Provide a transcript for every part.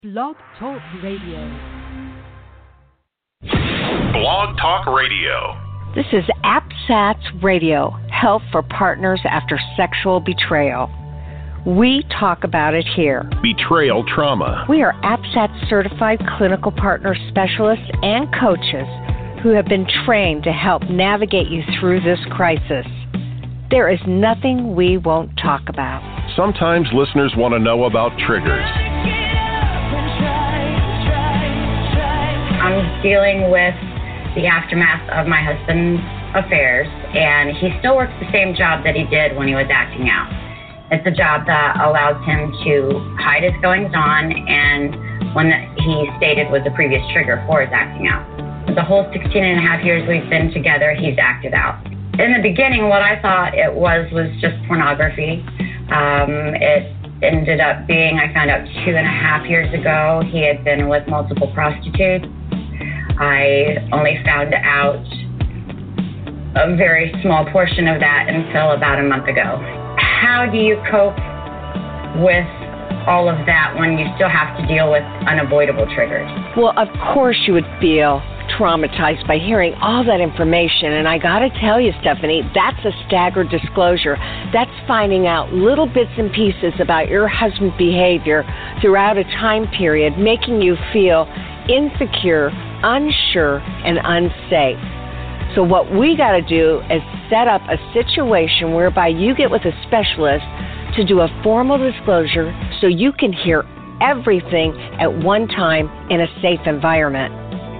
Blog Talk Radio. Blog Talk Radio. This is APSATS Radio, Help for Partners After Sexual Betrayal. We talk about it here. Betrayal trauma. We are APSATS certified clinical partner specialists and coaches who have been trained to help navigate you through this crisis. There is nothing we won't talk about. Sometimes listeners want to know about triggers. I'm dealing with the aftermath of my husband's affairs, and he still works the same job that he did when he was acting out. It's a job that allows him to hide his goings-on and one that he stated was a previous trigger for his acting out. The whole 16 and a half years we've been together, he's acted out. In the beginning, what I thought it was just pornography. It ended up being, I found out 2.5 years ago, he had been with multiple prostitutes. I only found out a very small portion of that until about a month ago. How do you cope with all of that when you still have to deal with unavoidable triggers? Well, of course you would feel traumatized by hearing all that information. And I got to tell you, Stephanie, that's a staggered disclosure. That's finding out little bits and pieces about your husband's behavior throughout a time period, making you feel insecure, unsure, and unsafe. So what we got to do is set up a situation whereby you get with a specialist to do a formal disclosure so you can hear everything at one time in a safe environment.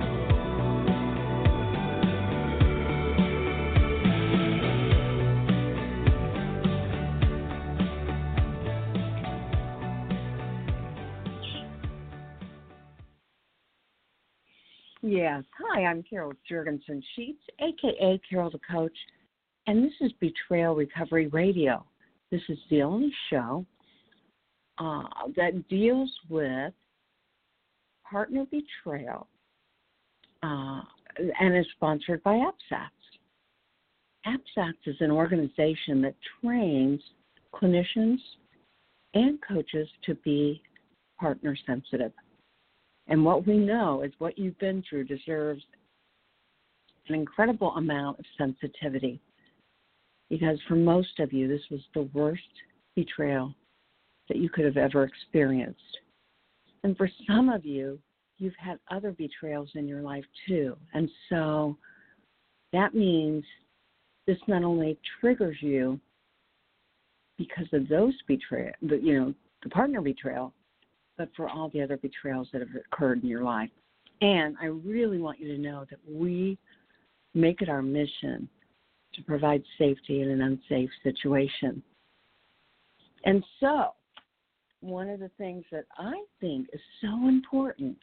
Yes. Hi, I'm Carol Jurgensen-Sheets, a.k.a. Carol the Coach, and this is Betrayal Recovery Radio. This is the only show that deals with partner betrayal and is sponsored by APSATS. APSATS is an organization that trains clinicians and coaches to be partner sensitive. And what we know is what you've been through deserves an incredible amount of sensitivity. Because for most of you, this was the worst betrayal that you could have ever experienced. And for some of you, you've had other betrayals in your life too. And so that means this not only triggers you because of those betrayals, the partner betrayal, but for all the other betrayals that have occurred in your life. And I really want you to know that we make it our mission to provide safety in an unsafe situation. And so, one of the things that I think is so important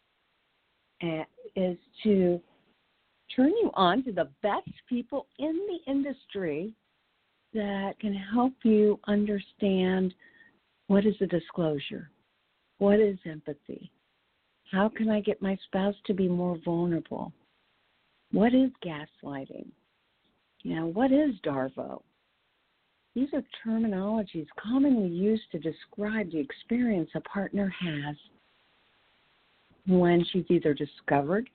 is to turn you on to the best people in the industry that can help you understand what is a disclosure. What is empathy? How can I get my spouse to be more vulnerable? What is gaslighting? What is DARVO? These are terminologies commonly used to describe the experience a partner has when she's either discovered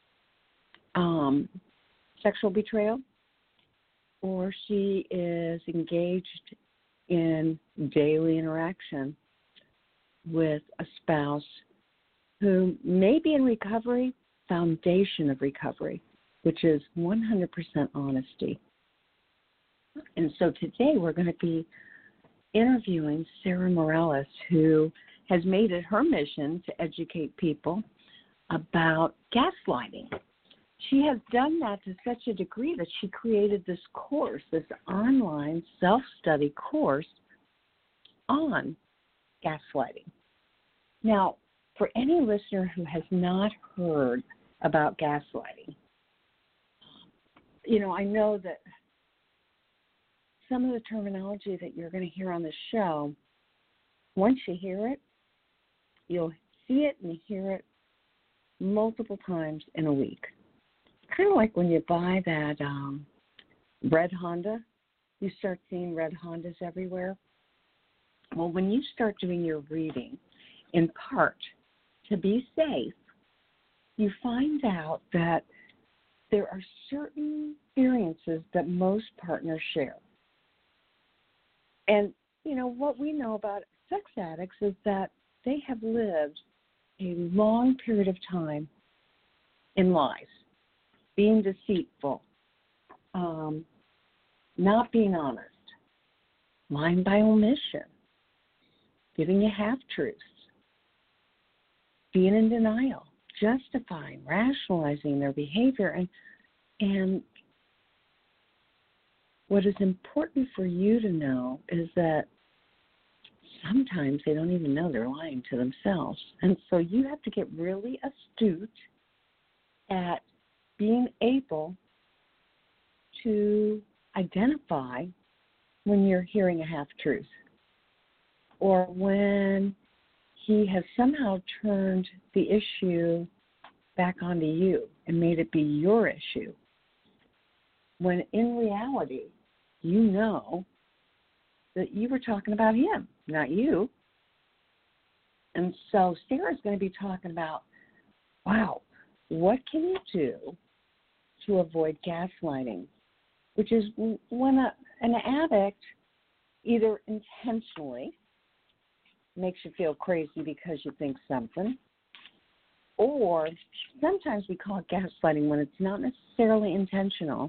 sexual betrayal or she is engaged in daily interaction with a spouse who may be in recovery, foundation of recovery, which is 100% honesty. And so today we're going to be interviewing Sarah Morales, who has made it her mission to educate people about gaslighting. She has done that to such a degree that she created this course, this online self-study course on gaslighting. Now, for any listener who has not heard about gaslighting, I know that some of the terminology that you're going to hear on the show, once you hear it, you'll see it and hear it multiple times in a week. Kind of like when you buy that red Honda, you start seeing red Hondas everywhere. Well, when you start doing your reading, in part, to be safe, you find out that there are certain experiences that most partners share. And, what we know about sex addicts is that they have lived a long period of time in lies, being deceitful, not being honest, lying by omission, giving you half-truths, being in denial, justifying, rationalizing their behavior. And what is important for you to know is that sometimes they don't even know they're lying to themselves. And so you have to get really astute at being able to identify when you're hearing a half-truth or when he has somehow turned the issue back onto you and made it be your issue, when in reality, you know that you were talking about him, not you. And so Sarah's going to be talking about, wow, what can you do to avoid gaslighting, which is when an addict either intentionally makes you feel crazy because you think something, or sometimes we call it gaslighting when it's not necessarily intentional,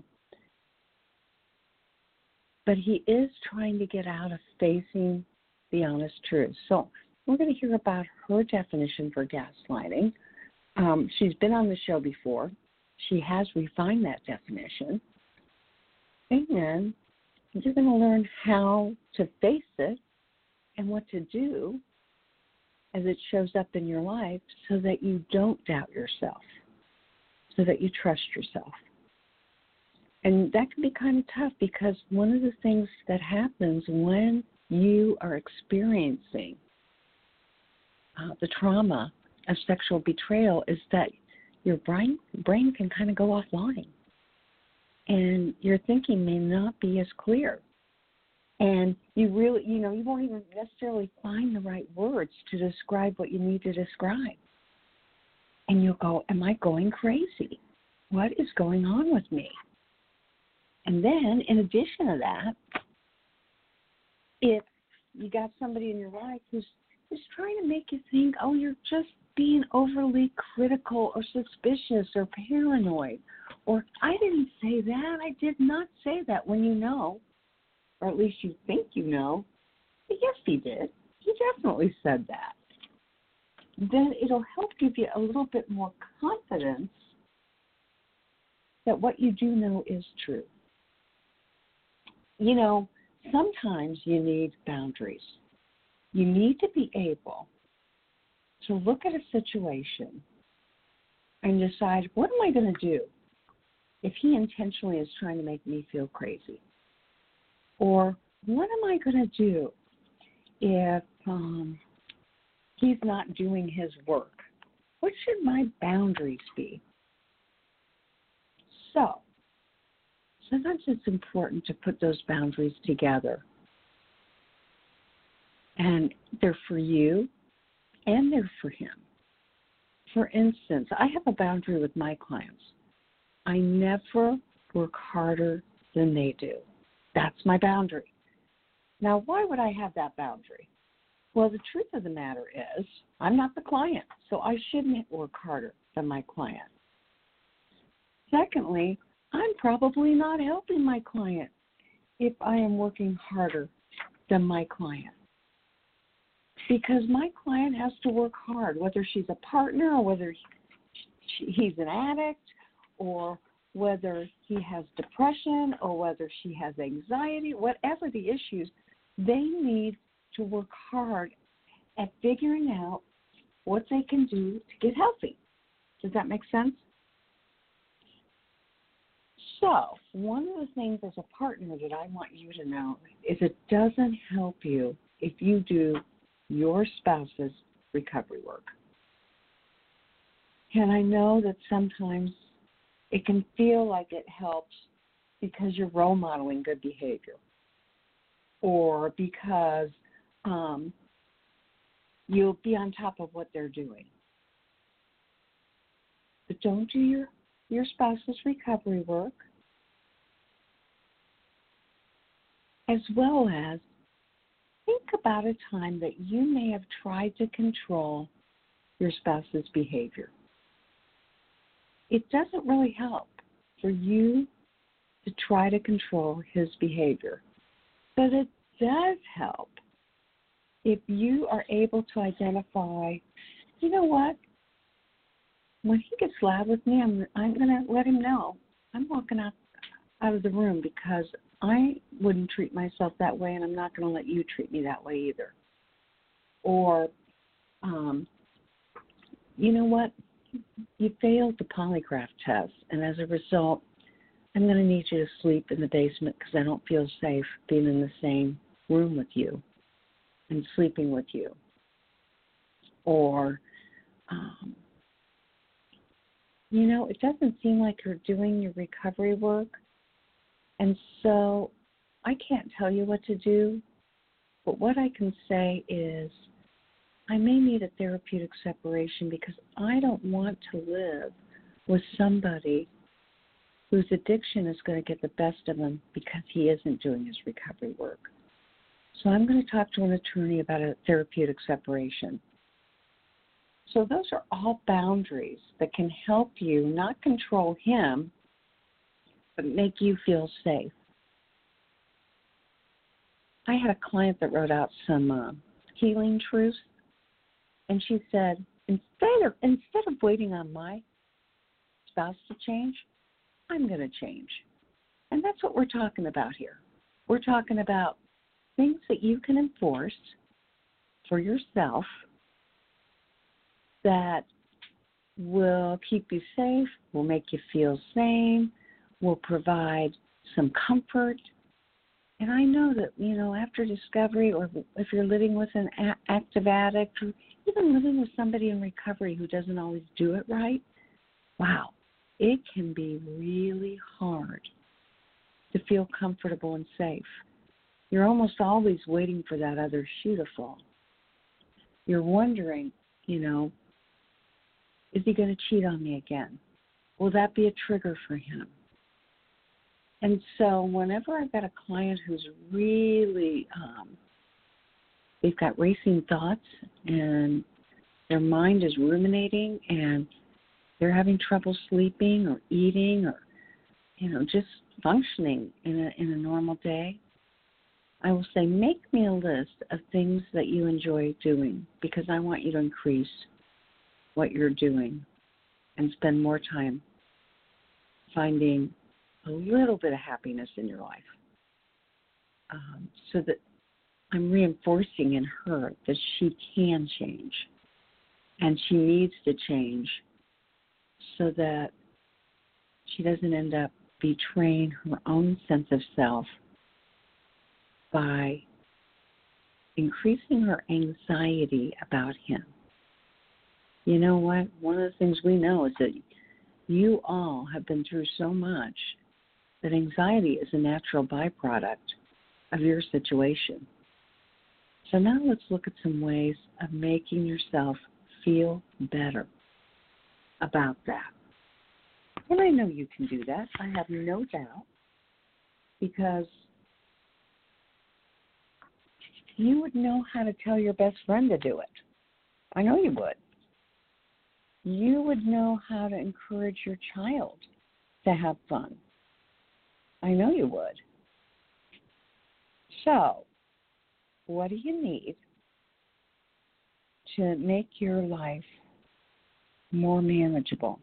but he is trying to get out of facing the honest truth. So we're going to hear about her definition for gaslighting. She's been on the show before. She has refined that definition. And you're going to learn how to face it and what to do as it shows up in your life so that you don't doubt yourself, so that you trust yourself. And that can be kind of tough because one of the things that happens when you are experiencing the trauma of sexual betrayal is that your brain can kind of go offline. And your thinking may not be as clear. And you really, you won't even necessarily find the right words to describe what you need to describe. And you'll go, am I going crazy? What is going on with me? And then, in addition to that, if you got somebody in your life who's trying to make you think, oh, you're just being overly critical or suspicious or paranoid, or I didn't say that, I did not say that, when you know, or at least you think you know, but yes, he did. He definitely said that. Then it'll help give you a little bit more confidence that what you do know is true. Sometimes you need boundaries. You need to be able to look at a situation and decide, what am I going to do if he intentionally is trying to make me feel crazy? Or what am I going to do if he's not doing his work? What should my boundaries be? So, sometimes it's important to put those boundaries together. And they're for you and they're for him. For instance, I have a boundary with my clients. I never work harder than they do. That's my boundary. Now, why would I have that boundary? Well, the truth of the matter is, I'm not the client, so I shouldn't work harder than my client. Secondly, I'm probably not helping my client if I am working harder than my client. Because my client has to work hard, whether she's a partner or whether he's an addict or whether he has depression or whether she has anxiety, whatever the issues, they need to work hard at figuring out what they can do to get healthy. Does that make sense? So, one of the things as a partner that I want you to know is it doesn't help you if you do your spouse's recovery work. And I know that sometimes it can feel like it helps because you're role modeling good behavior or because you'll be on top of what they're doing. but don't do your spouse's recovery work, as well as think about a time that you may have tried to control your spouse's behavior. It doesn't really help for you to try to control his behavior, but it does help if you are able to identify, you know what, when he gets loud with me, I'm going to let him know I'm walking out of the room because I wouldn't treat myself that way, and I'm not going to let you treat me that way either. Or, you know what, you failed the polygraph test, and as a result, I'm going to need you to sleep in the basement because I don't feel safe being in the same room with you and sleeping with you. Or, you know, it doesn't seem like you're doing your recovery work, and so I can't tell you what to do, but what I can say is I may need a therapeutic separation because I don't want to live with somebody whose addiction is going to get the best of him because he isn't doing his recovery work. So I'm going to talk to an attorney about a therapeutic separation. So those are all boundaries that can help you not control him, but make you feel safe. I had a client that wrote out some healing truths, and she said, instead of waiting on my spouse to change, I'm going to change. And that's what we're talking about here. We're talking about things that you can enforce for yourself that will keep you safe, will make you feel sane, will provide some comfort. And I know that, you know, after discovery, or if you're living with an active addict, or even living with somebody in recovery who doesn't always do it right, wow, it can be really hard to feel comfortable and safe. You're almost always waiting for that other shoe to fall. You're wondering, you know, is he going to cheat on me again? Will that be a trigger for him? And so whenever I've got a client who's really, they've got racing thoughts and their mind is ruminating and they're having trouble sleeping or eating or, you know, just functioning in a normal day, I will say, make me a list of things that you enjoy doing because I want you to increase what you're doing and spend more time finding a little bit of happiness in your life, so that I'm reinforcing in her that she can change and she needs to change so that she doesn't end up betraying her own sense of self by increasing her anxiety about him. You know what? One of the things we know is that you all have been through so much that anxiety is a natural byproduct of your situation. So now let's look at some ways of making yourself feel better about that. And I know you can do that. I have no doubt, because you would know how to tell your best friend to do it. I know you would. You would know how to encourage your child to have fun. I know you would. So, what do you need to make your life more manageable?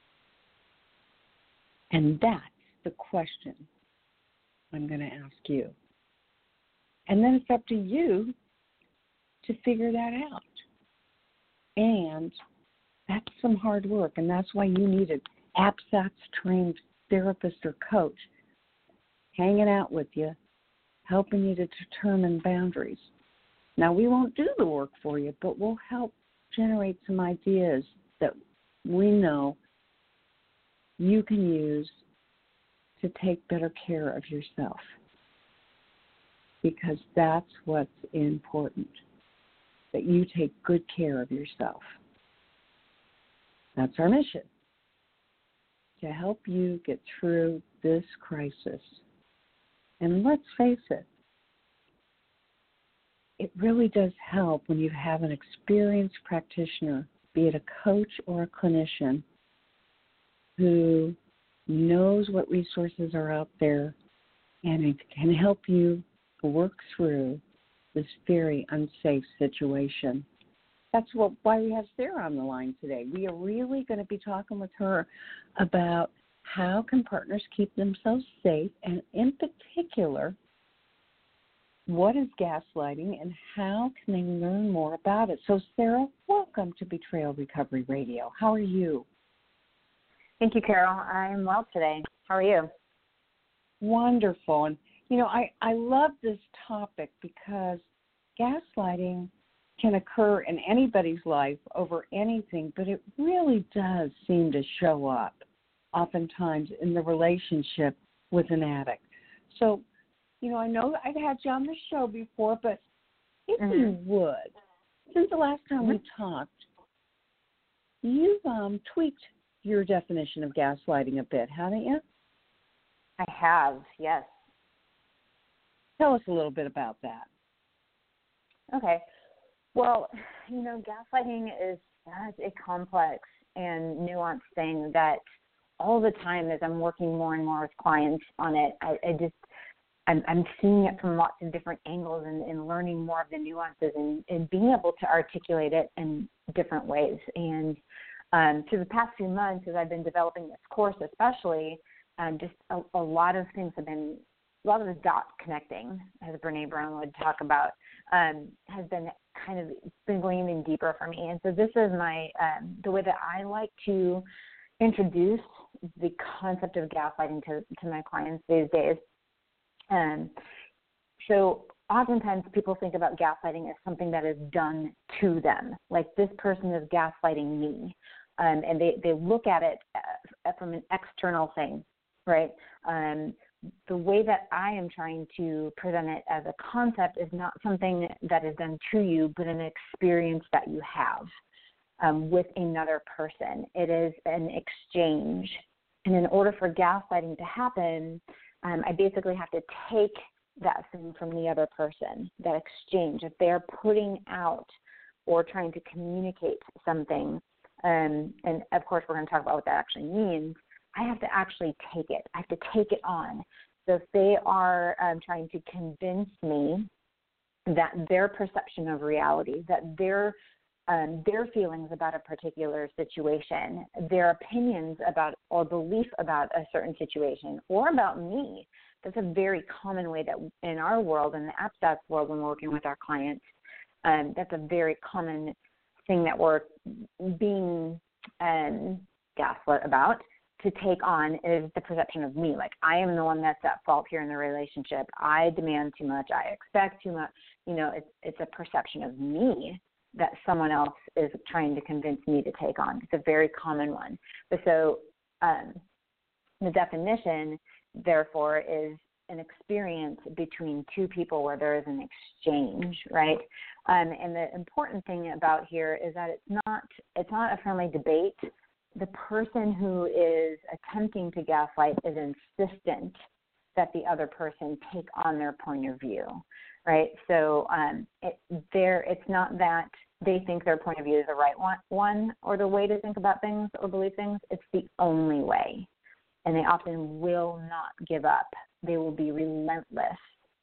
And that's the question I'm going to ask you. And then it's up to you to figure that out. And that's some hard work, and that's why you need an APSATS-trained therapist or coach hanging out with you, helping you to determine boundaries. Now, we won't do the work for you, but we'll help generate some ideas that we know you can use to take better care of yourself, because that's what's important, that you take good care of yourself. That's our mission. to help you get through this crisis. And let's face it, it really does help when you have an experienced practitioner, be it a coach or a clinician, who knows what resources are out there and it can help you work through this very unsafe situation. That's why we have Sarah on the line today. We are really going to be talking with her about how can partners keep themselves safe, and in particular, what is gaslighting and how can they learn more about it. So, Sarah, welcome to Betrayal Recovery Radio. How are you? Thank you, Carol. I'm well today. How are you? Wonderful. And, you know, I love this topic because gaslighting can occur in anybody's life over anything, but it really does seem to show up oftentimes in the relationship with an addict. So, you know, I know I've had you on the show before, but if you would, since the last time we talked, you've tweaked your definition of gaslighting a bit, haven't you? I have, yes. Tell us a little bit about that. Okay. Well, you know, gaslighting is such a complex and nuanced thing that all the time as I'm working more and more with clients on it, I'm seeing it from lots of different angles and learning more of the nuances and being able to articulate it in different ways. And through the past few months, as I've been developing this course especially, just a lot of things have been, a lot of the dot connecting, as Brene Brown would talk about, has been kind of been going even deeper for me. And so this is my, the way that I like to introduce the concept of gaslighting to my clients these days. So oftentimes people think about gaslighting as something that is done to them, like this person is gaslighting me. And they look at it from an external thing, right? The way that I am trying to present it as a concept is not something that is done to you, but an experience that you have with another person. It is an exchange. And in order for gaslighting to happen, I basically have to take that thing from the other person, that exchange. If they're putting out or trying to communicate something, and of course we're going to talk about what that actually means, I have to actually take it. I have to take it on. So if they are trying to convince me that their perception of reality, that their feelings about a particular situation, their opinions about or belief about a certain situation or about me, that's a very common way that in our world, in the AppStats world, when we're working with our clients, that's a very common thing that we're being gaslit about to take on is the perception of me. Like, I am the one that's at fault here in the relationship. I demand too much. I expect too much. You know, it's a perception of me that someone else is trying to convince me to take on. It's a very common one. But so the definition, therefore, is an experience between two people where there is an exchange, right? And the important thing about here is that it's not a friendly debate. The person who is attempting to gaslight is insistent that the other person take on their point of view, right? So it's not that they think their point of view is the right one or the way to think about things or believe things. It's the only way. And they often will not give up. They will be relentless.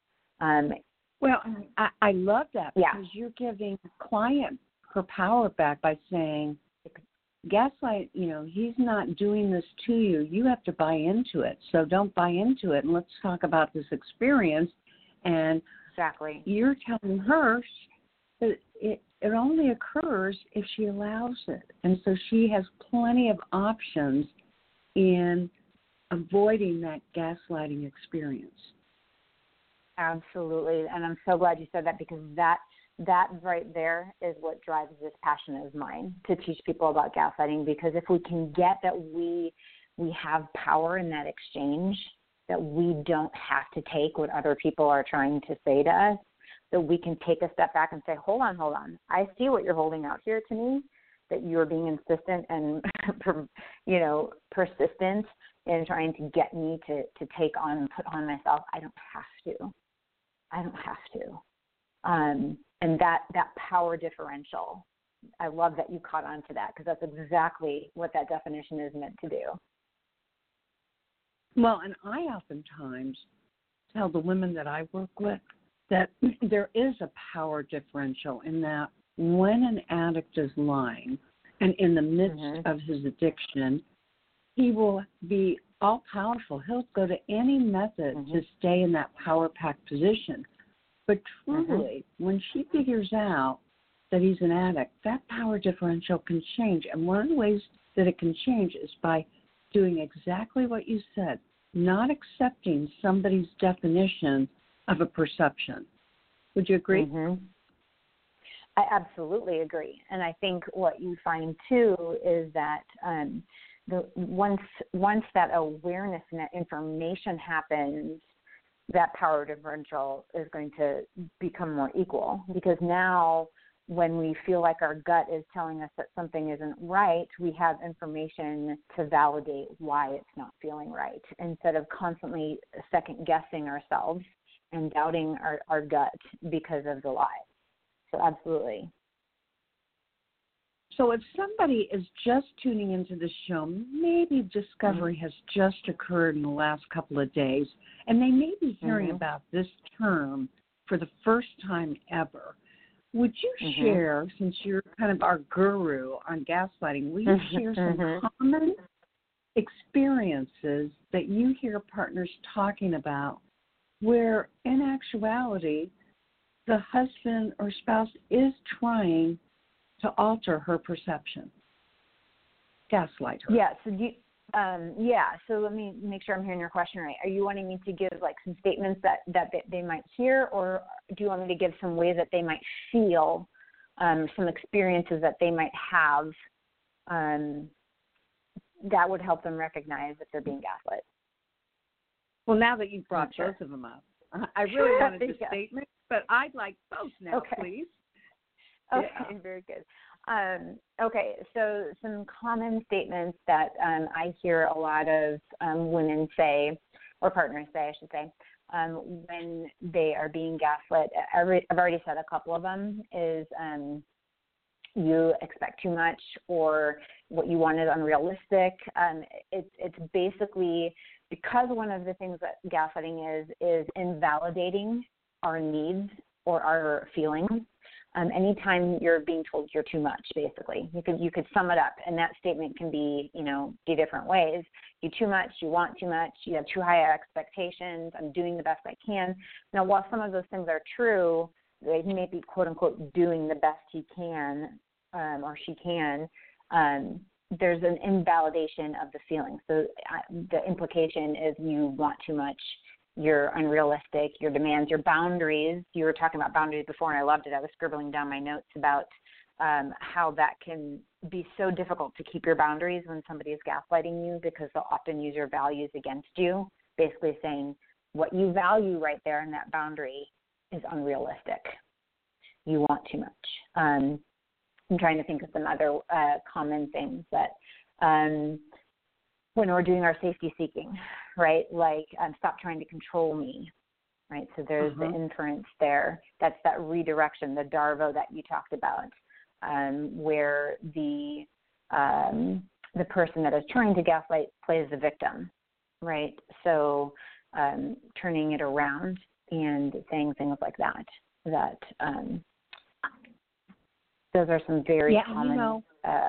Well, I love that because Yeah. you're giving the client her power back by saying, gaslight, you know, he's not doing this to you. You have to buy into it. So don't buy into it. And let's talk about this experience. And Exactly. you're telling her that it only occurs if she allows it. And so she has plenty of options in avoiding that gaslighting experience. Absolutely. And I'm so glad you said that because that right there is what drives this passion of mine to teach people about gaslighting, because if we can get that we have power in that exchange, that we don't have to take what other people are trying to say to us, that we can take a step back and say, hold on, I see what you're holding out here to me. that you're being insistent and, persistent in trying to get me to take on and put on myself. I don't have to. And that power differential, I love that you caught on to that, because that's exactly what that definition is meant to do. Well, and I oftentimes tell the women that I work with that there is a power differential in that when an addict is lying and in the midst of his addiction, he will be all powerful. He'll go to any method to stay in that power pack position. But truly, when she figures out that he's an addict, that power differential can change. And one of the ways that it can change is by doing exactly what you said, not accepting somebody's definition of a perception. Would you agree? I absolutely agree. And I think what you find, too, is that once that awareness and that information happens, that power differential is going to become more equal. Because now when we feel like our gut is telling us that something isn't right, we have information to validate why it's not feeling right, instead of constantly second-guessing ourselves and doubting our gut because of the lie. So absolutely. So if somebody is just tuning into the show, maybe discovery has just occurred in the last couple of days, and they may be hearing about this term for the first time ever. Would you share, since you're kind of our guru on gaslighting, will you share some common experiences that you hear partners talking about where, in actuality, the husband or spouse is trying to alter her perception, gaslight her? Yeah. So let me make sure I'm hearing your question right. Are you wanting me to give like some statements that they might hear, or do you want me to give some ways that they might feel, some experiences that they might have that would help them recognize that they're being gaslit? Well, now that you've brought both of them up, I really wanted the statement, but I'd like both now, please. Okay, very good. Okay, so some common statements that I hear a lot of women say, or partners say, I should say, when they are being gaslit. I've already said a couple of them, is you expect too much, or what you want is unrealistic. It's basically, because one of the things that gaslighting is invalidating our needs or our feelings. Anytime you're being told you're too much, basically, you could sum it up, and that statement can be, two different ways. You too much, you want too much, you have too high expectations, I'm doing the best I can. Now, while some of those things are true, they may be, quote unquote, doing the best he can or she can. There's an invalidation of the feeling. So the implication is you want too much. You're unrealistic, your demands, your boundaries. You were talking about boundaries before, and I loved it. I was scribbling down my notes about how that can be so difficult to keep your boundaries when somebody is gaslighting you, because they'll often use your values against you, basically saying what you value right there in that boundary is unrealistic. You want too much. I'm trying to think of some other common things that when we're doing our safety seeking, right? Like, stop trying to control me, right? So there's the inference there. That's that redirection, the DARVO that you talked about, where the person that is trying to gaslight plays the victim, right? So turning it around and saying things like that. Those are some very common.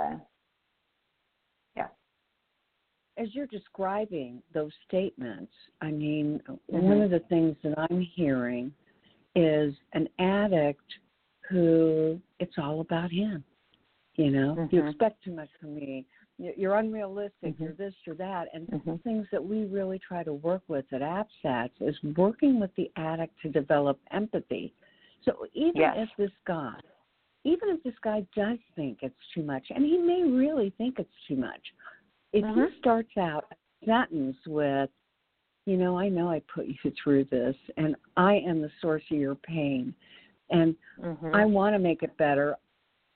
As you're describing those statements, I mean, one of the things that I'm hearing is an addict who it's all about him. You expect too much from me. You're unrealistic. You're this or that. And the things that we really try to work with at APSATS is working with the addict to develop empathy. So even if this guy does think it's too much, and he may really think it's too much, if he starts out a sentence with, I know I put you through this, and I am the source of your pain, and I want to make it better.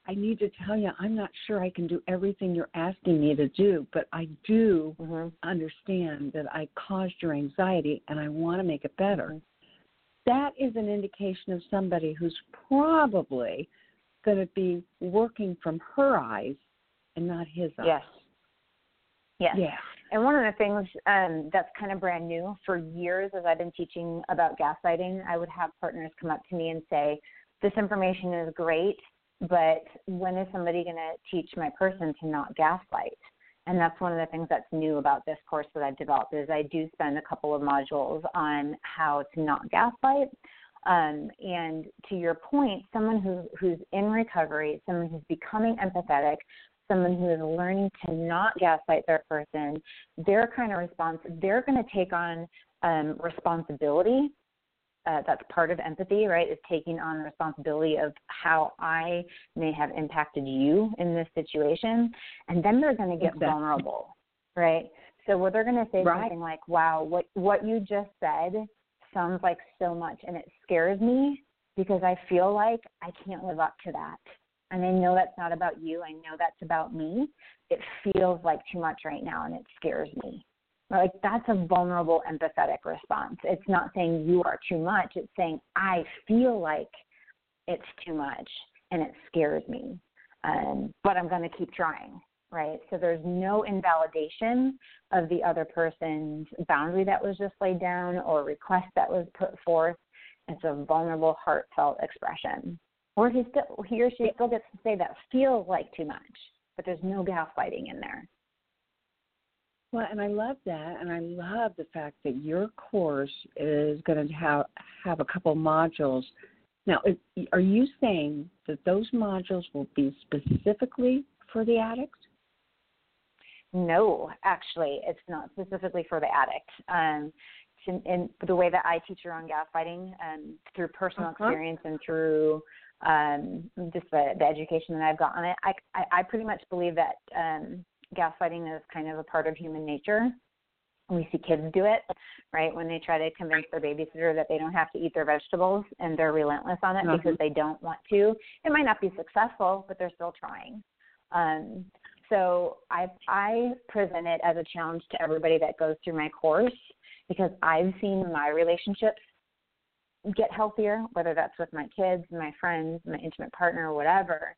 I need to tell you, I'm not sure I can do everything you're asking me to do, but I do understand that I caused your anxiety and I want to make it better. That is an indication of somebody who's probably going to be working from her eyes and not his eyes. Yes. Yes. Yeah. And one of the things that's kind of brand new, for years as I've been teaching about gaslighting, I would have partners come up to me and say, this information is great, but when is somebody going to teach my person to not gaslight? And that's one of the things that's new about this course that I've developed is I do spend a couple of modules on how to not gaslight. And to your point, someone who's in recovery, someone who's becoming empathetic, someone who is learning to not gaslight their person, their kind of response, they're going to take on responsibility. That's part of empathy, right, is taking on responsibility of how I may have impacted you in this situation. And then they're going to get vulnerable, right? So where they're going to say something like, wow, what you just said sounds like so much, and it scares me because I feel like I can't live up to that. And I know that's not about you. I know that's about me. It feels like too much right now, and it scares me. Like, that's a vulnerable, empathetic response. It's not saying you are too much. It's saying I feel like it's too much, and it scares me. But I'm going to keep trying, right? So there's no invalidation of the other person's boundary that was just laid down or request that was put forth. It's a vulnerable, heartfelt expression. Or he or she still gets to say that feels like too much, but there's no gaslighting in there. Well, and I love that, and I love the fact that your course is going to have a couple modules. Now, are you saying that those modules will be specifically for the addict? No, actually, it's not specifically for the addict. In the way that I teach around gaslighting, through personal experience and through just the education that I've got on it, I pretty much believe that gaslighting is kind of a part of human nature. We see kids do it, right, when they try to convince their babysitter that they don't have to eat their vegetables, and they're relentless on it because they don't want to. It might not be successful, but they're still trying. So I present it as a challenge to everybody that goes through my course because I've seen my relationships get healthier, whether that's with my kids, my friends, my intimate partner, or whatever.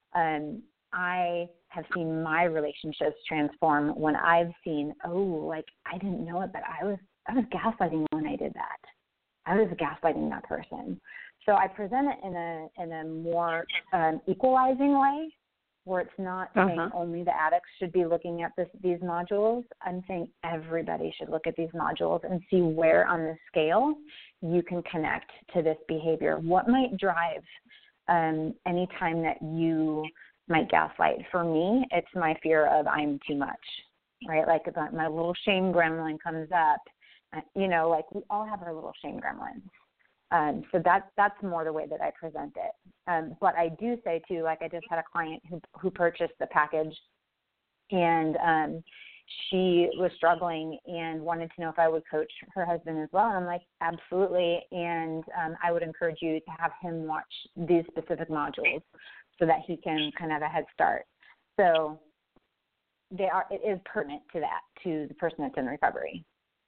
I have seen my relationships transform when I've seen, like I didn't know it, but I was gaslighting when I did that. I was gaslighting that person. So I present it in a more equalizing way, where it's not saying only the addicts should be looking at these modules. I'm saying everybody should look at these modules and see where on the scale you can connect to this behavior. What might drive any time that you might gaslight? For me, it's my fear of I'm too much, right? Like my little shame gremlin comes up. Like we all have our little shame gremlins. So that's more the way that I present it. But I do say, too, like I just had a client who purchased the package, and she was struggling and wanted to know if I would coach her husband as well. And I'm like, absolutely. And I would encourage you to have him watch these specific modules so that he can kind of have a head start. So it is pertinent to that, to the person that's in recovery.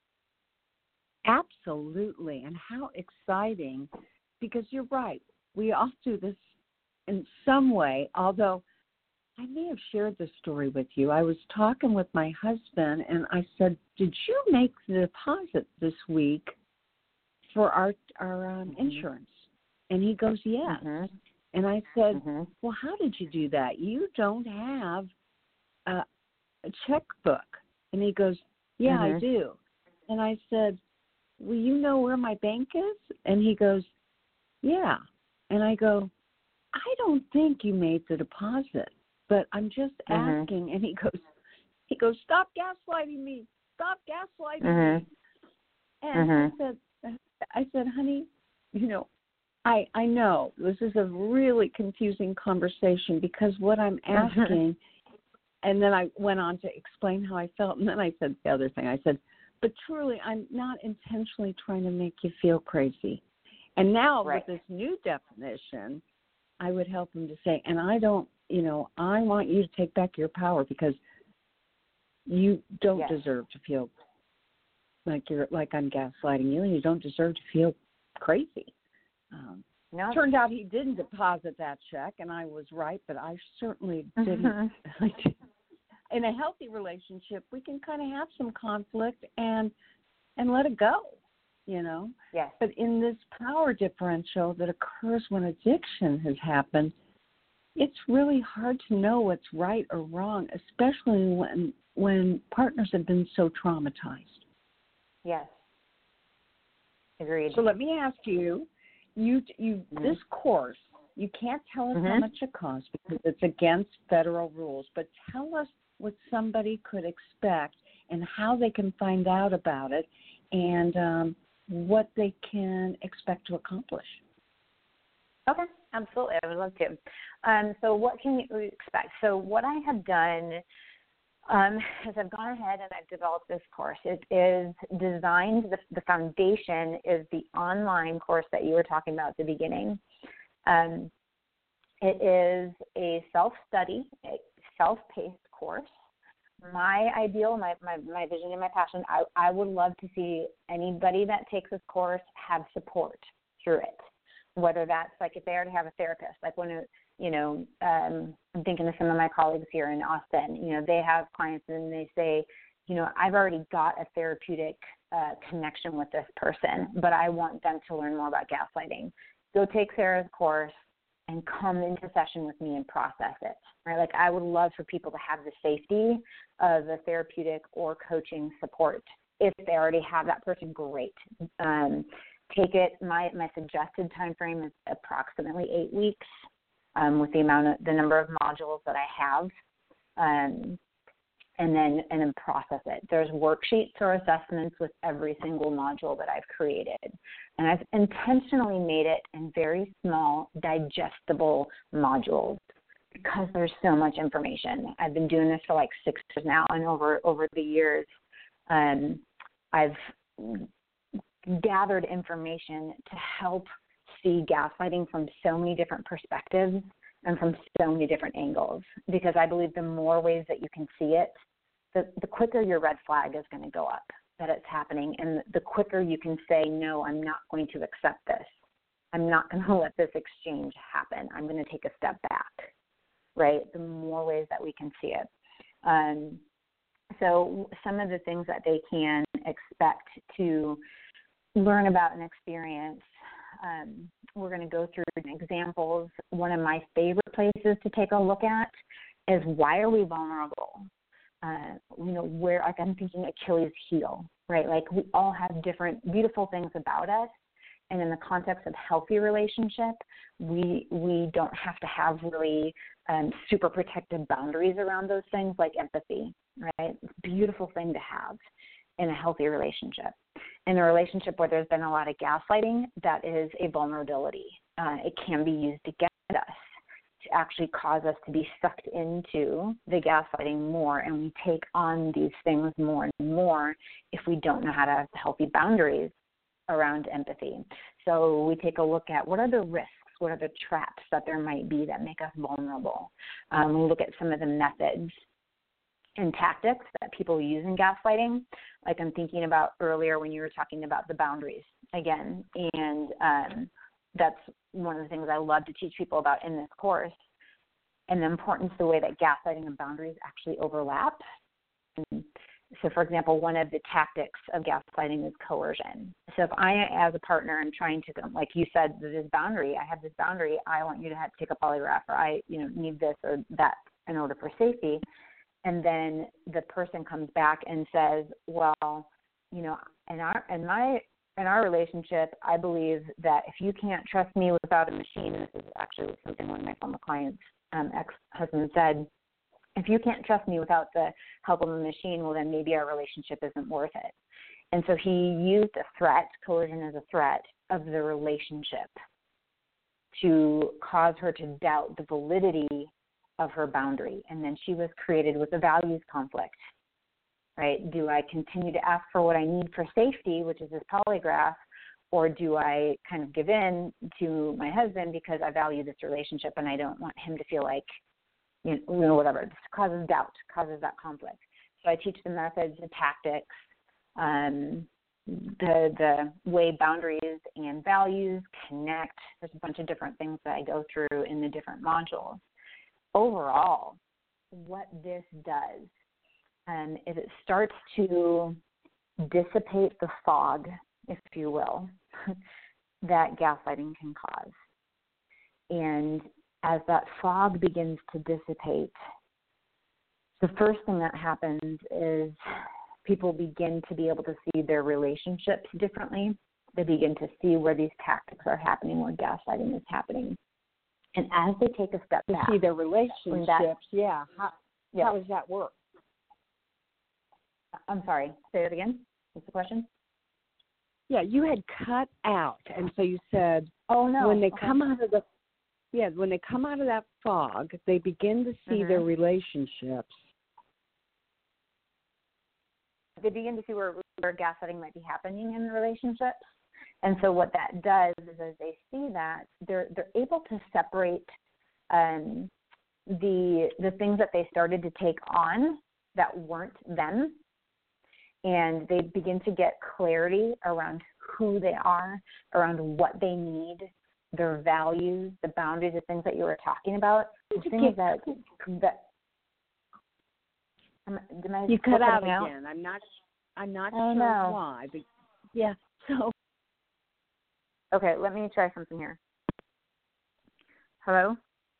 Absolutely, and how exciting, because you're right. We all do this in some way, although I may have shared this story with you. I was talking with my husband, and I said, did you make the deposit this week for our insurance? And he goes, yes. And I said, well, how did you do that? You don't have a checkbook. And he goes, yeah, I do. And I said, well, you know where my bank is? And he goes, yeah. And I go, I don't think you made the deposit, but I'm just asking. And he goes, stop gaslighting me. Stop gaslighting me. And I said, honey, I know this is a really confusing conversation because what I'm asking, and then I went on to explain how I felt, and then I said the other thing. I said, but truly, I'm not intentionally trying to make you feel crazy. And now with this new definition, I would help him to say, and I don't I want you to take back your power because you don't Yes. deserve to feel like I'm gaslighting you, and you don't deserve to feel crazy. No. Turned out he didn't deposit that check, and I was right, but I certainly didn't. In a healthy relationship, we can kind of have some conflict and let it go, Yes. But in this power differential that occurs when addiction has happened, it's really hard to know what's right or wrong, especially when partners have been so traumatized. Yes. Agreed. So let me ask you, this course, you can't tell us how much it costs because it's against federal rules, but tell us what somebody could expect and how they can find out about it and what they can expect to accomplish. Okay, absolutely. I would love to. So what can you expect? So what I have done is I've gone ahead and I've developed this course. It is designed, the foundation is the online course that you were talking about at the beginning. It is a self-study, a self-paced course. My ideal, my vision and my passion, I would love to see anybody that takes this course have support through it. Whether that's like if they already have a therapist, like when, I'm thinking of some of my colleagues here in Austin, they have clients and they say, I've already got a therapeutic connection with this person, but I want them to learn more about gaslighting. Go take Sarah's course and come into session with me and process it, right? Like I would love for people to have the safety of the therapeutic or coaching support. If they already have that person, great. Take it. My suggested time frame is approximately 8 weeks with the number of modules that I have, and then process it. There's worksheets or assessments with every single module that I've created, and I've intentionally made it in very small, digestible modules because there's so much information. I've been doing this for like 6 years now, and over the years, I've gathered information to help see gaslighting from so many different perspectives and from so many different angles, because I believe the more ways that you can see it, the quicker your red flag is going to go up that it's happening, and the quicker you can say, no, I'm not going to accept this. I'm not going to let this exchange happen. I'm going to take a step back, right? The more ways that we can see it. So some of the things that they can expect to learn about and experience, we're going to go through examples. One of my favorite places to take a look at is why are we vulnerable? Where, like I'm thinking Achilles heel, right? Like we all have different beautiful things about us. And in the context of healthy relationship, we don't have to have really super protective boundaries around those things like empathy, right? It's a beautiful thing to have in a healthy relationship. In a relationship where there's been a lot of gaslighting, that is a vulnerability. It can be used against us to actually cause us to be sucked into the gaslighting more, and we take on these things more and more if we don't know how to have healthy boundaries around empathy. So we take a look at what are the risks, what are the traps that there might be that make us vulnerable. We look at some of the methods and tactics that people use in gaslighting, like I'm thinking about earlier when you were talking about the boundaries again, and that's one of the things I love to teach people about in this course, and the importance of the way that gaslighting and boundaries actually overlap. So, for example, one of the tactics of gaslighting is coercion. So if I, as a partner, am trying to, like you said, this boundary, I have this boundary, I want you to take a polygraph, or I need this or that in order for safety, and then the person comes back and says, well, in our relationship, I believe that if you can't trust me without a machine, and this is actually something one of my former clients' ex-husband said, if you can't trust me without the help of a machine, well, then maybe our relationship isn't worth it. And so he used a threat, coercion as a threat, of the relationship to cause her to doubt the validity of her boundary. And then she was created with a values conflict, right? Do I continue to ask for what I need for safety, which is this polygraph, or do I kind of give in to my husband because I value this relationship and I don't want him to feel like whatever. It causes doubt, causes that conflict. So I teach the methods, the tactics, the way boundaries and values connect. There's a bunch of different things that I go through in the different modules. Overall, what this does is it starts to dissipate the fog, if you will, that gaslighting can cause. And as that fog begins to dissipate, the first thing that happens is people begin to be able to see their relationships differently. They begin to see where these tactics are happening, where gaslighting is happening. And as they take a step back, see their relationships, How does that work? I'm sorry, say it again. What's the question? Yeah, you had cut out, and so you said, "Oh no!" When they come out of that fog, they begin to see their relationships. They begin to see where gaslighting might be happening in the relationships, and so what that does is, as they see that, they're able to separate the things that they started to take on that weren't them. And they begin to get clarity around who they are, around what they need, their values, the boundaries, the things that you were talking about. The thing is that you cut out again. I'm not sure why. But yeah. So. Okay, let me try something here. Hello?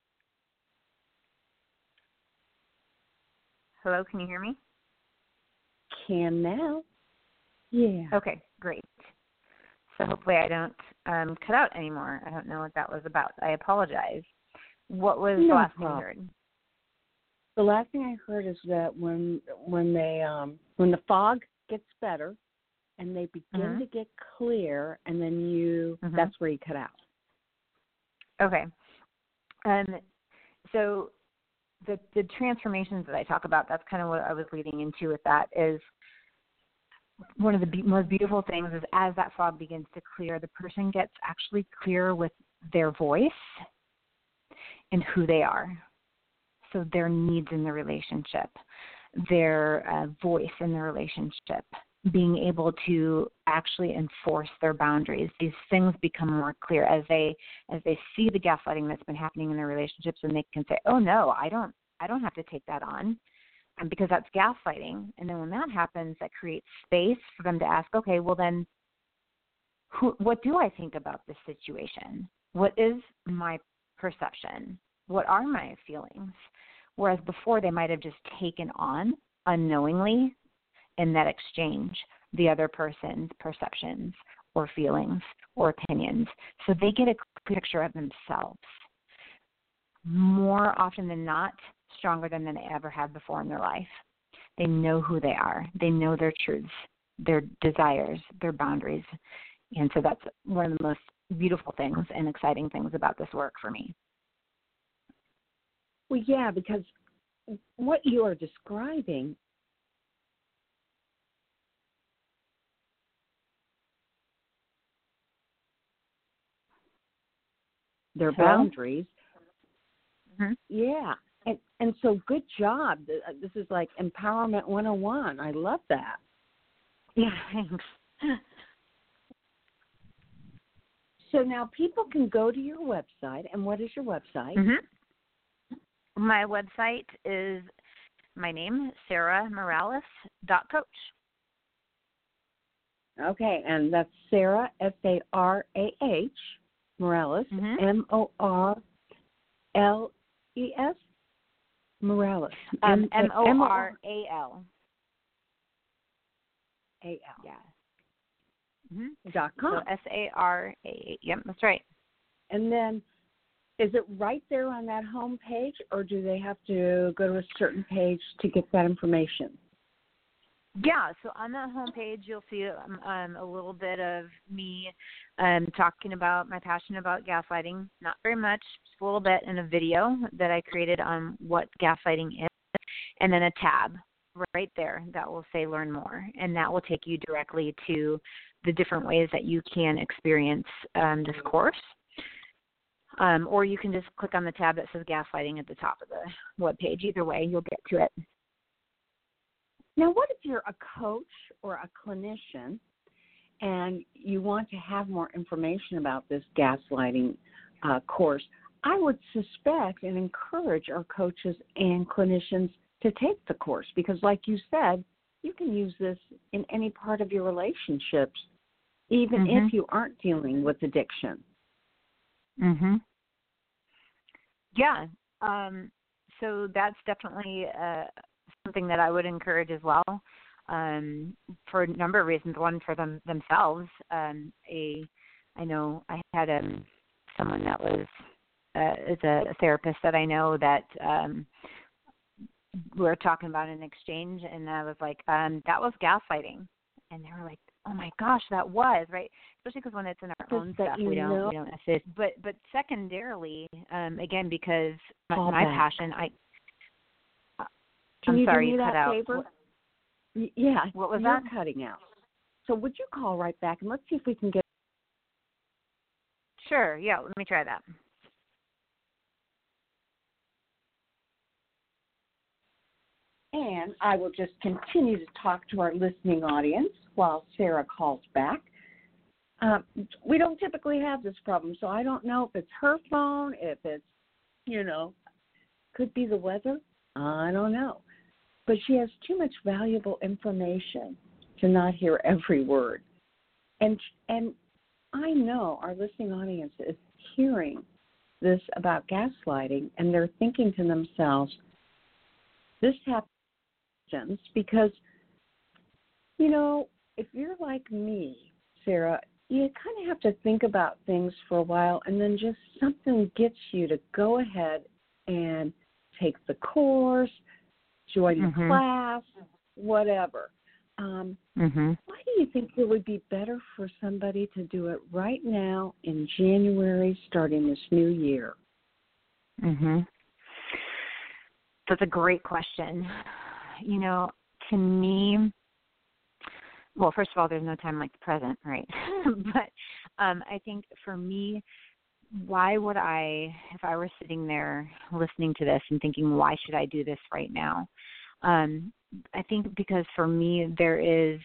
Hello, can you hear me? Can now. Yeah. Okay, great. So hopefully I don't cut out anymore. I don't know what that was about. I apologize. What was the last thing you heard? The last thing I heard is that when the fog gets better and they begin to get clear, and then that's where you cut out. Okay. So the transformations that I talk about, that's kind of what I was leading into with that, is one of the most beautiful things is as that fog begins to clear, the person gets actually clear with their voice and who they are. So their needs in the relationship, their voice in the relationship, being able to actually enforce their boundaries. These things become more clear as they see the gaslighting that's been happening in their relationships, and they can say, "Oh no, I don't have to take that on," because that's gaslighting. And then when that happens, that creates space for them to ask, "Okay, well then, what do I think about this situation? What is my perception? What are my feelings?" Whereas before they might have just taken on unknowingly in that exchange the other person's perceptions or feelings or opinions. So they get a clear picture of themselves more often than not, stronger than they ever have before in their life. They know who they are. They know their truths, their desires, their boundaries. And so that's one of the most beautiful things and exciting things about this work for me. Well, yeah, because what you are describing their boundaries. Yeah. And so good job. This is like Empowerment 101. I love that. Yeah, thanks. So now people can go to your website. And what is your website? My website is my name, SarahMorales.coach. Okay, and that's Sarah, S-A-R-A-H, Morales, M-O-R-L-E-S, Morales. M-O-R-A-L. A-L. Yeah. .com. So S-A-R-A-H. Yep, that's right. And then is it right there on that home page, or do they have to go to a certain page to get that information? Yeah, so on that homepage, you'll see a little bit of me talking about my passion about gaslighting. Not very much, just a little bit in a video that I created on what gaslighting is, and then a tab right there that will say Learn More, and that will take you directly to the different ways that you can experience this course. Or you can just click on the tab that says gaslighting at the top of the webpage. Either way, you'll get to it. Now, what if you're a coach or a clinician and you want to have more information about this gaslighting course? I would suspect and encourage our coaches and clinicians to take the course because, like you said, you can use this in any part of your relationships, even if you aren't dealing with addiction. Yeah. So that's definitely something that I would encourage as well, for a number of reasons. One, for themselves. I know I had someone that was is a therapist that I know that we were talking about an exchange, and I was like, that was gaslighting. And they were like, oh my gosh, that was, right? Especially because when it's in our own stuff, we don't assist. But secondarily, again, because my passion, I'm sorry, you cut out. Favor? Yeah, what was you're that? Cutting out. So would you call right back and let's see if we can get. Sure. Yeah. Let me try that. And I will just continue to talk to our listening audience while Sarah calls back. We don't typically have this problem, so I don't know if it's her phone, if it's, could be the weather. I don't know. But she has too much valuable information to not hear every word. And I know our listening audience is hearing this about gaslighting, and they're thinking to themselves, this happens because, if you're like me, Sarah, you kind of have to think about things for a while, and then just something gets you to go ahead and take the course, join the class, whatever. Why do you think it would be better for somebody to do it right now in January, starting this new year? That's a great question. To me, well, first of all, there's no time like the present, right? But I think for me, why would I, if I were sitting there listening to this and thinking, why should I do this right now? I think because for me, there is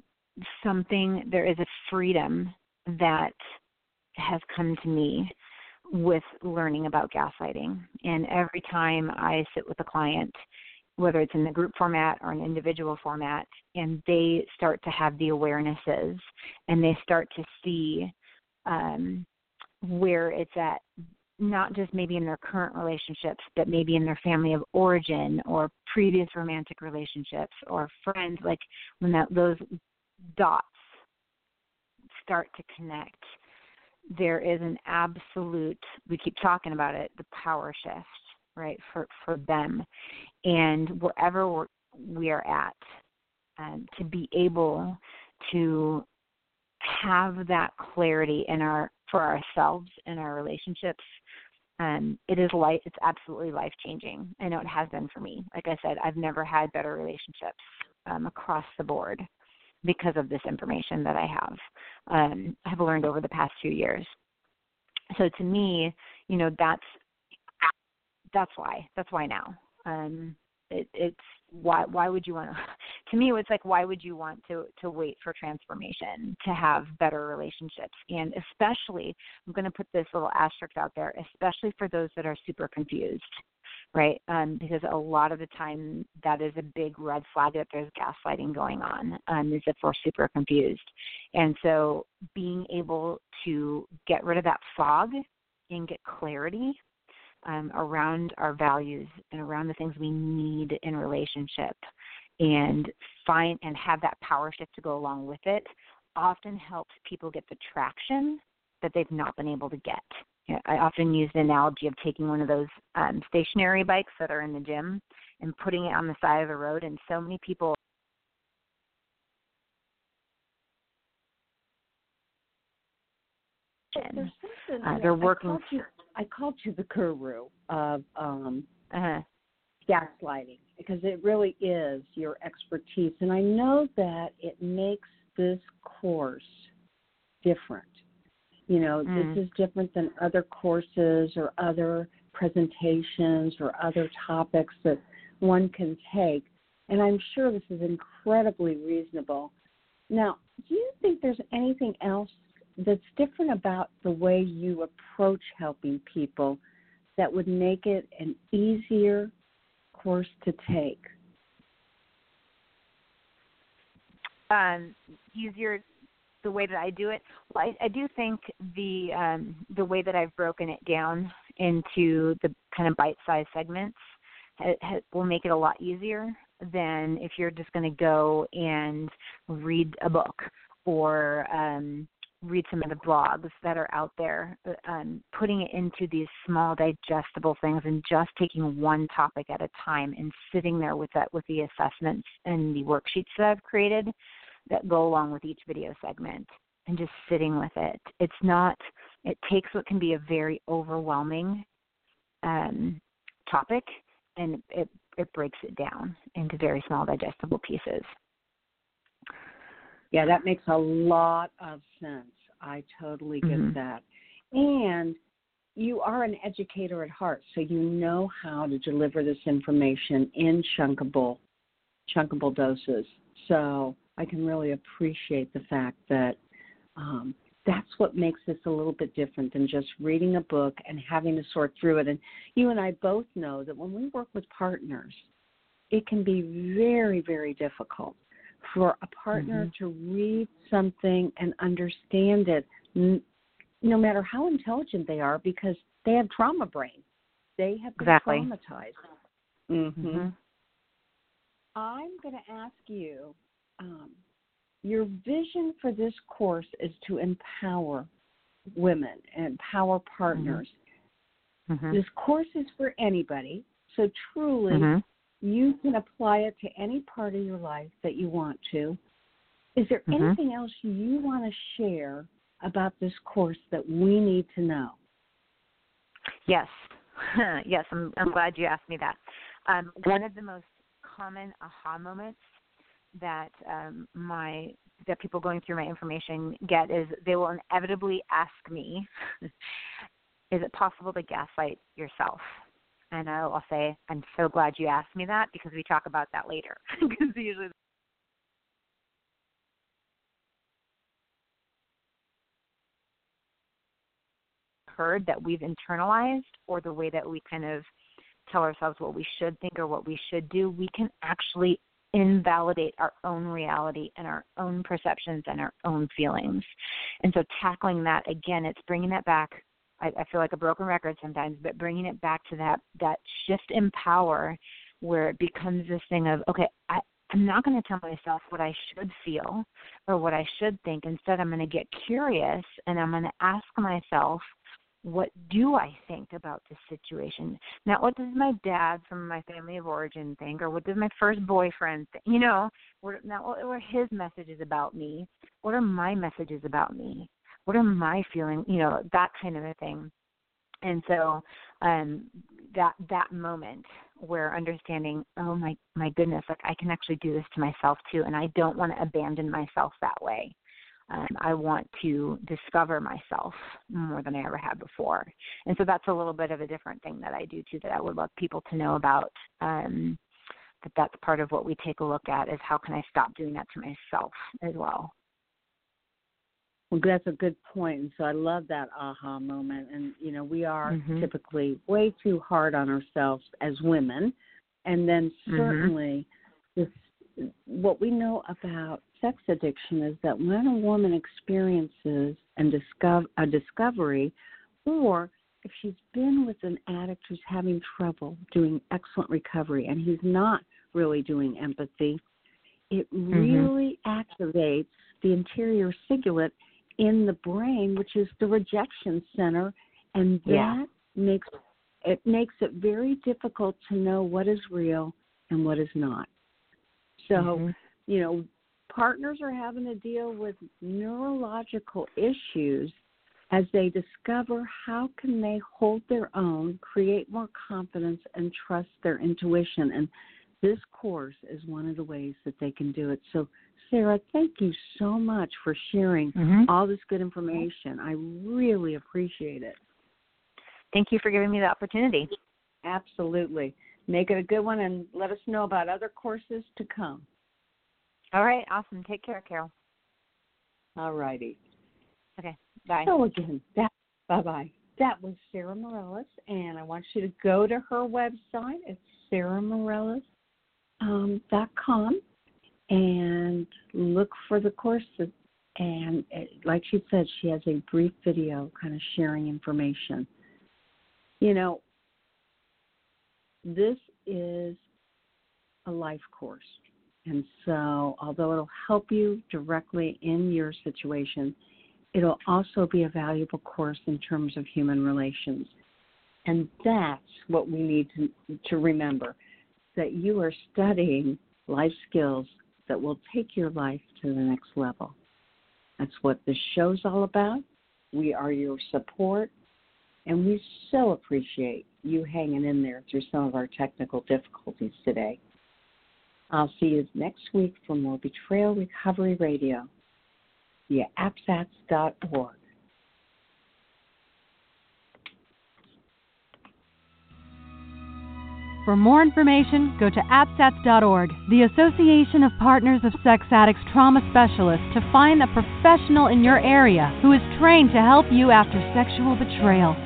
a freedom that has come to me with learning about gaslighting. And every time I sit with a client, whether it's in the group format or an individual format, and they start to have the awarenesses and they start to see where it's at, not just maybe in their current relationships, but maybe in their family of origin or previous romantic relationships or friends, like when those dots start to connect, there is an absolute, we keep talking about it, the power shift, right, for them. And wherever we are at, to be able to have that clarity for ourselves in our relationships, it's absolutely life-changing. I know it has been for me. Like I said, I've never had better relationships across the board because of this information that I have learned over the past few years. So to me, that's why now. It's why would you want to me it's like, why would you want to wait for transformation to have better relationships? And especially, I'm going to put this little asterisk out there, especially for those that are super confused, right? Because a lot of the time that is a big red flag that there's gaslighting going on, is if we're super confused. And so being able to get rid of that fog and get clarity around our values and around the things we need in relationship, and have that power shift to go along with it, often helps people get the traction that they've not been able to get. I often use the analogy of taking one of those stationary bikes that are in the gym and putting it on the side of the road, and so many people they're working. I called you the guru of gaslighting because it really is your expertise. And I know that it makes this course different. This is different than other courses or other presentations or other topics that one can take. And I'm sure this is incredibly reasonable. Now, do you think there's anything else that's different about the way you approach helping people that would make it an easier course to take? Easier the way that I do it. Well, I do think the way that I've broken it down into the kind of bite-sized segments will make it a lot easier than if you're just going to go and read a book or read some of the blogs that are out there. Putting it into these small digestible things and just taking one topic at a time and sitting there with the assessments and the worksheets that I've created that go along with each video segment and just sitting with it. It takes what can be a very overwhelming topic and it breaks it down into very small digestible pieces. Yeah, that makes a lot of sense. I totally get that. And you are an educator at heart, so you know how to deliver this information in chunkable doses. So I can really appreciate the fact that that's what makes this a little bit different than just reading a book and having to sort through it. And you and I both know that when we work with partners, it can be very, very difficult for a partner to read something and understand it, no matter how intelligent they are, because they have trauma brain. They have been traumatized. I'm going to ask you, your vision for this course is to empower women and empower partners. This course is for anybody, so truly you can apply it to any part of your life that you want to. Is there anything else you want to share about this course that we need to know? Yes. Yes, I'm glad you asked me that. One of the most common aha moments that that people going through my information get is they will inevitably ask me, is it possible to gaslight yourself? And I'll say, I'm so glad you asked me that because we talk about that later. Because usually heard that we've internalized, or the way that we kind of tell ourselves what we should think or what we should do, we can actually invalidate our own reality and our own perceptions and our own feelings. And so tackling that, again, it's bringing that back. I feel like a broken record sometimes, but bringing it back to that shift in power where it becomes this thing of, okay, I'm not going to tell myself what I should feel or what I should think. Instead, I'm going to get curious and I'm going to ask myself, what do I think about this situation? Now, what does my dad from my family of origin think, or what does my first what are his messages about me? What are my messages about me? What are my feelings? That kind of a thing. And so that moment where understanding, oh my goodness, like I can actually do this to myself too, and I don't want to abandon myself that way. I want to discover myself more than I ever had before. And so that's a little bit of a different thing that I do too, that I would love people to know about, that's part of what we take a look at is how can I stop doing that to myself as well. Well, that's a good point. And so I love that aha moment. And, we are typically way too hard on ourselves as women. And then certainly what we know about sex addiction is that when a woman experiences a discovery, or if she's been with an addict who's having trouble doing excellent recovery and he's not really doing empathy, it really activates the anterior cingulate in the brain, which is the rejection center, and that makes it very difficult to know what is real and what is not. So, partners are having to deal with neurological issues as they discover how can they hold their own, create more confidence, and trust their intuition. And this course is one of the ways that they can do it. So, Sarah, thank you so much for sharing all this good information. I really appreciate it. Thank you for giving me the opportunity. Absolutely. Make it a good one and let us know about other courses to come. All right. Awesome. Take care, Carol. All righty. Okay. Bye. So again, bye-bye. That was Sarah Morales, and I want you to go to her website. It's sarahmorales.com and look for the courses. And like she said, she has a brief video kind of sharing information. You know, this is a life course. And so although it'll help you directly in your situation, it'll also be a valuable course in terms of human relations. And that's what we need to remember, that you are studying life skills that will take your life to the next level. That's what this show's all about. We are your support, and we so appreciate you hanging in there through some of our technical difficulties today. I'll see you next week for more Betrayal Recovery Radio via APSATS.org. For more information, go to APSATS.org, the Association of Partners of Sex Addicts Trauma Specialists, to find a professional in your area who is trained to help you after sexual betrayal.